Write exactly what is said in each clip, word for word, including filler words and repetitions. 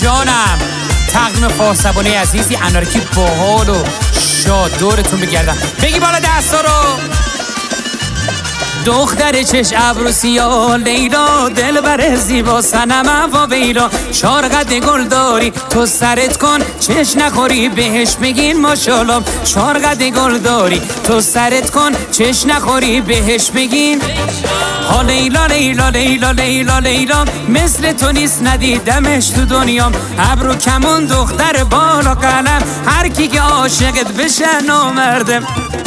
جانم. تقدیم فارسبانه عزیزی انارکی باحال و شاد دورتون بگردم. بگی بالا دستا رو. دختر چش ابرو سیاه لیلا، دلبر زیبا صنم واویلا، چار قد گل داری تو سرت کن چش نخوری بهش بگین ماشاءالله. چار قد گل داری تو سرت کن چش نخوری بهش بگین ها لیلا لیلا لیلا لیلا لیلا، مثل تو نیست ندیدمش تو دنیام. ابرو کمون دختر بالا قلم، هر کی که عاشقت بشه نامردم.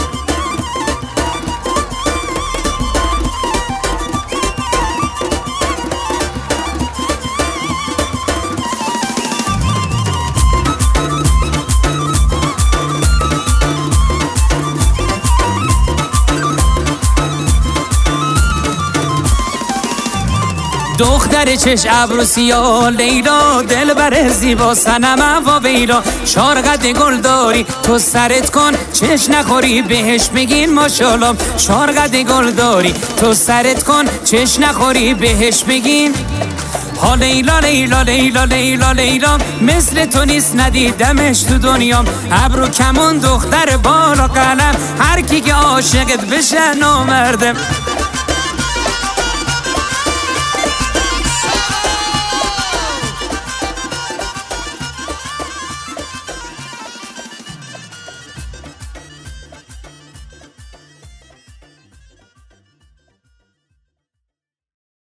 دختر چش ابرو سیاه لیلا، دلبر زیبا صنم واویلا، چار قد گل داری تو سرت کن چش نخوری بهش بگین ماشاءالله. چار قد گل داری تو سرت کن چش نخوری بهش بگین ها لیلا لیلا لیلا لیلا لیلا، مثل تو نیست ندیدمش تو دنیام. ابرو کمون دختر بالا قلم، هر کی که عاشقت بشه نامردم.